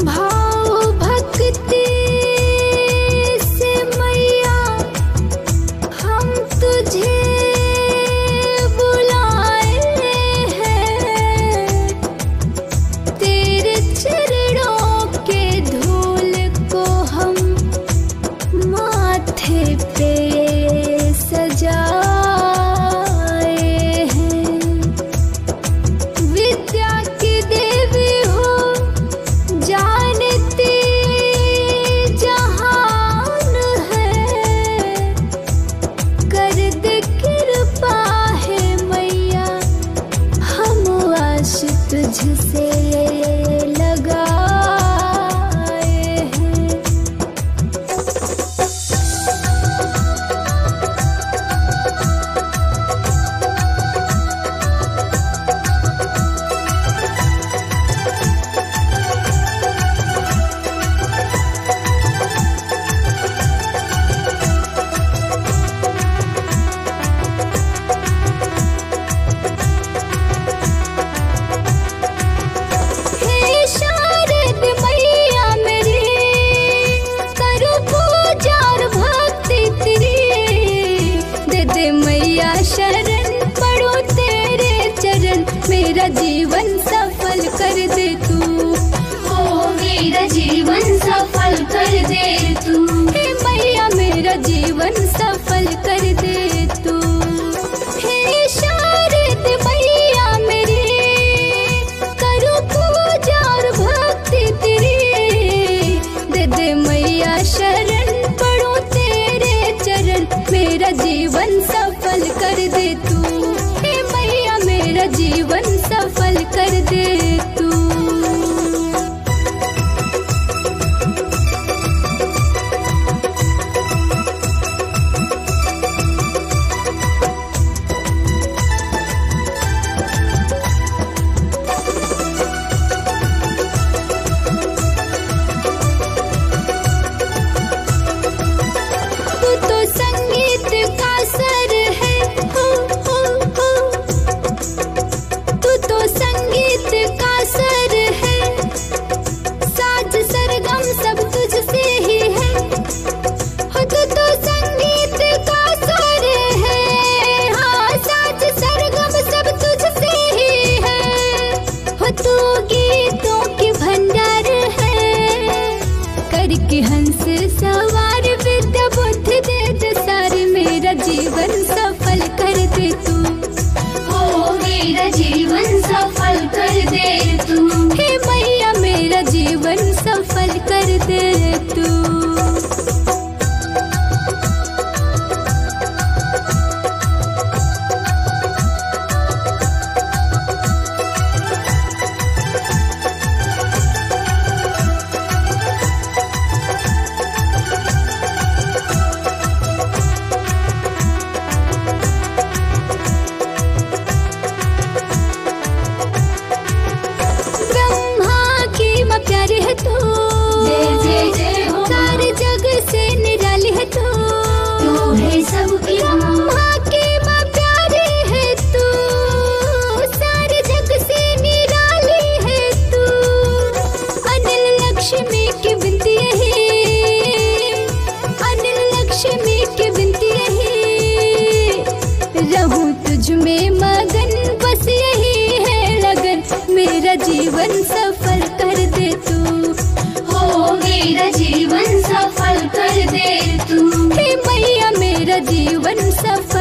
भाव भक्ति से मैया हम तुझे बुलाए हैं। तेरे चरणों के धूल को हम माथे पे सजाए हैं। विद्या की देवी हो जानती जहान है। कर दे कृपा है मैया हम आश तुझसे लगाए हैं। हे शारद मैया मेरी करूँ पूजा और भक्ति तेरी। दे दे मैया शरण पढ़ो तेरे चरण। मेरा जीवन सफल कर दे तू। ओ मेरा जीवन सफल कर दे तू। हे मैया मेरा जीवन सफल कर दे तू। हे शारद मैया मेरी करूँ पूजा और भक्ति तेरी। दे दे मैया शरण पढ़ो तेरे चरण। मेरा जीवन सफल कर दे तू। हे मैया मेरा जीवन सफल कर दे तू। तू तो संगीत का सर है हो। तू तो संगीत का सर है। साज सरगम सब तुझसे ही है। हो तू तो संगीत का सर है। हाँ साज सरगम सब तुझसे ही है। हो तू गीतों की भंडार है। करके हंस सवार विद्या बुद्धि दे दे सारी। मेरा जीवन सफल कर दे तू। ओ मेरा जीवन सफल कर दे तू। हे मैया मेरा जीवन सफल कर दे तू। ब्रह्मा की माँ प्यारी है तू। जय जय जय हो। सारे जग से निराली है तू। तू है सबकी माँ। ब्रह्मा की माँ प्यारी है तू। सारे जग से निराली है तू। अनिल लक्ष्मी की विनती यही। अनिल लक्ष्मी की विनती यही। रहूं तुझ में मगन बस यही है लगन। मेरा जीवन सफल कर दे तू। ओ मेरा जीवन सफल कर दे तू। हे मैया मेरा जीवन सफल